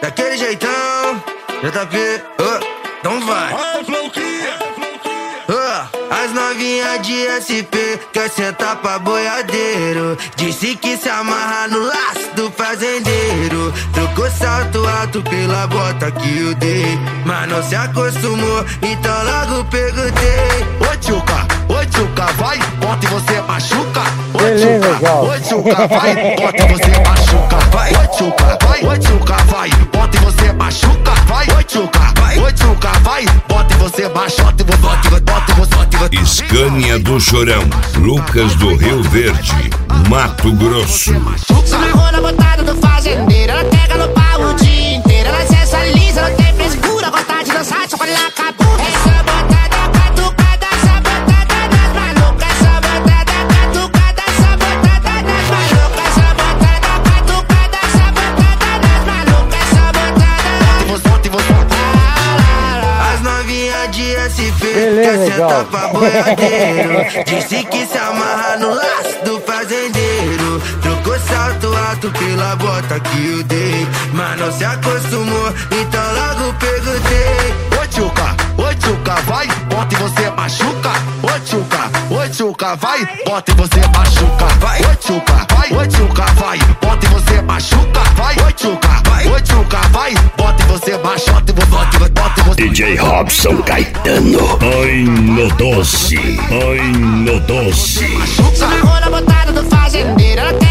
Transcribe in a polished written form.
daquele jeitão, JP, então vai. As novinhas de SP quer sentar pra boiadeiro. Disse que se amarra no laço do fazendeiro. Trocou salto alto pela bota que eu dei, mas não se acostumou, então logo perguntei. Oi tchuca, vai, bota e você machuca. Oi tchuca, vai, bota e você machuca. Oi tchuca, vai, bota e você machuca. Oi tchuca, vai, bota e você machuca. Scania do Chorão, Lucas do Rio Verde, Mato Grosso. Se amarrou na botada do fazendeiro, ela pega no pau o dia inteiro. Ela sensualiza, ela tem frescura, vontade de dançar, só quando ela acabou. Essa botada catucada, essa botada das malucas. Essa botada catucada, essa botada das malucas. Essa botada catucada, essa botada das malucas. Essa botada. As novinhas de SP quer sentar pra boiadeiro. Disse que se amarra no laço do fazendeiro. Trocou salto alto pela bota que eu dei, mas não se acostumou, então logo perguntei. Oi tchuca, vai, bota e você machuca. Oi tchuca, vai, bota e você machuca. Oi tchuca, vai, bota e você machuca. Oi tchuca, vai, bota e você machuca. DJ Robson Caetano, ai no doce. Se amarrou na botada do fazendeiro, ela